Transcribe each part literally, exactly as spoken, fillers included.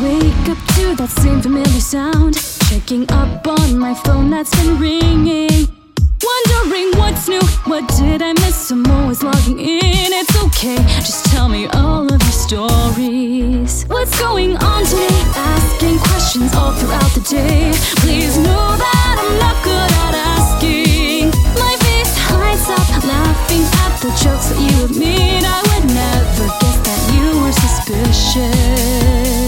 wake up to that same familiar sound, checking up on my phone that's been ringing, wondering what's new, what did I miss? I'm always logging in, it's okay, just tell me all of your stories. What's going on today? Asking questions all throughout the day. Please know that I'm not good at asking. My face lights up, laughing at the jokes that you have made. I would never guess that you were suspicious.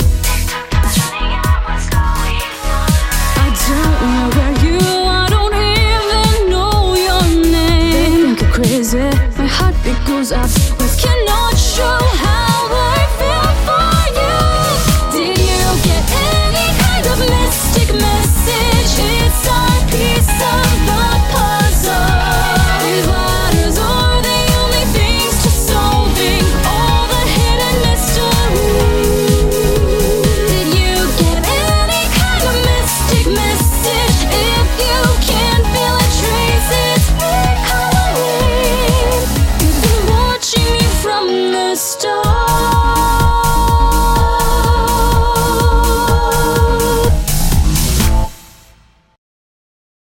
I don't know where you are, I don't even know your name. They think you're crazy, my heartbeat goes up